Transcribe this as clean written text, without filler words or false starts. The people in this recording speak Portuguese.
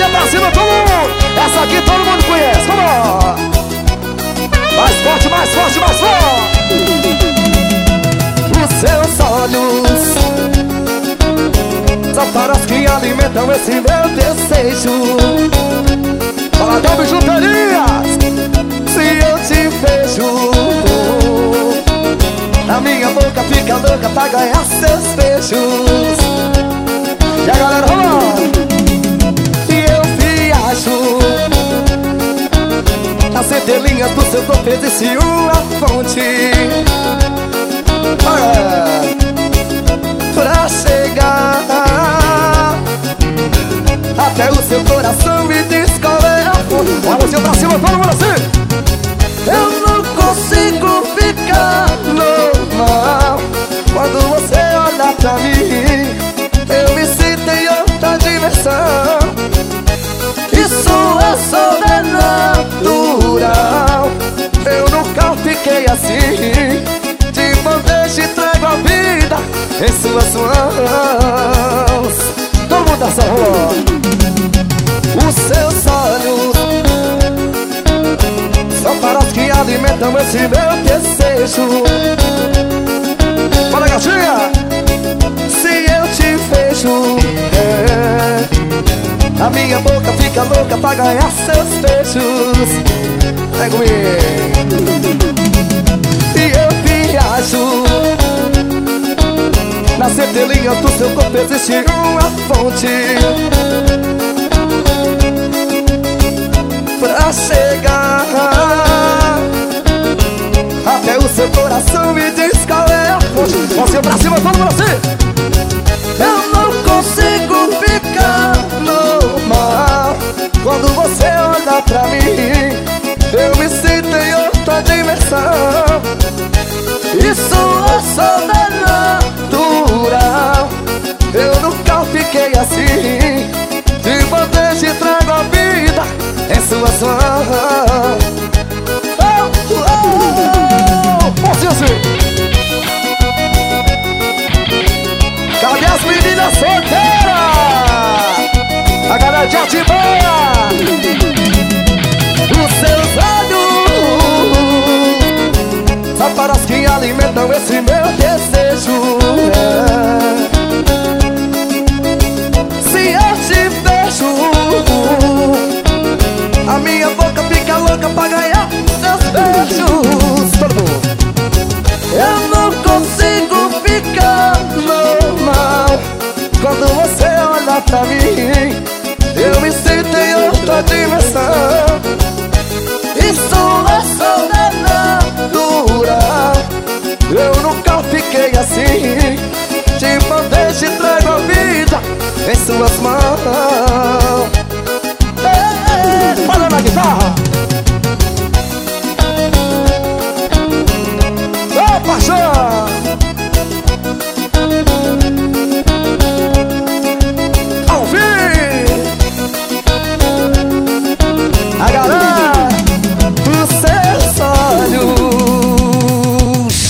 mãozinha pra cima, todo mundo. Essa aqui todo mundo conhece, vamos. Mais forte, mais forte, mais forte. Os seus olhos são faróis que alimentam esse meu desejo. Paladão Bijuterias, se eu te vejo, a minha boca fica louca pra ganhar seus beijos. E a galera rolando. E eu viajo nas entrelinhas do seu corpo, existe uma fonte pra chegar até o seu coração e descobrir a fonte. Olha assim pra cima, todo mundo assim. Eu não consigo ficar normal quando você olha pra mim. Eu me sinto em outra dimensão. Isso é sobrenatural. Eu nunca fiquei assim. De bandeja e trago a vida em suas mãos. Todo mundo dá sua rua. Os seus olhos são faróis que alimentam esse meu desejo. Fala, gatinha. Se eu te vejo, a minha boca fica louca pra ganhar seus beijos. Vem comigo. E eu viajo nas entrelinhas do seu corpo, existe uma fonte pra chegar até o seu coração e diz qual é a fonte. Você pra cima, todo mundo assim. Eu não consigo ficar normal quando você olha pra mim. Eu me sinto em outra dimensão. Isso é sobrenatural. Eu nunca fiquei assim. De bandeja e trago a vida em suas mãos. Você assim. Cadê as meninas solteiras? A galera de Atibaia. Os seus olhos são faróis que alimentam esse meu desejo. Se eu te vejo, a minha boca fica louca pra ganhar seus beijos. Todo mundo. Eu não consigo ficar normal quando você olha pra mim. Eu me sinto em outra dimensão. Isso é sobrenatural. Eu nunca fiquei assim. De bandeja e trago a vida em suas mãos.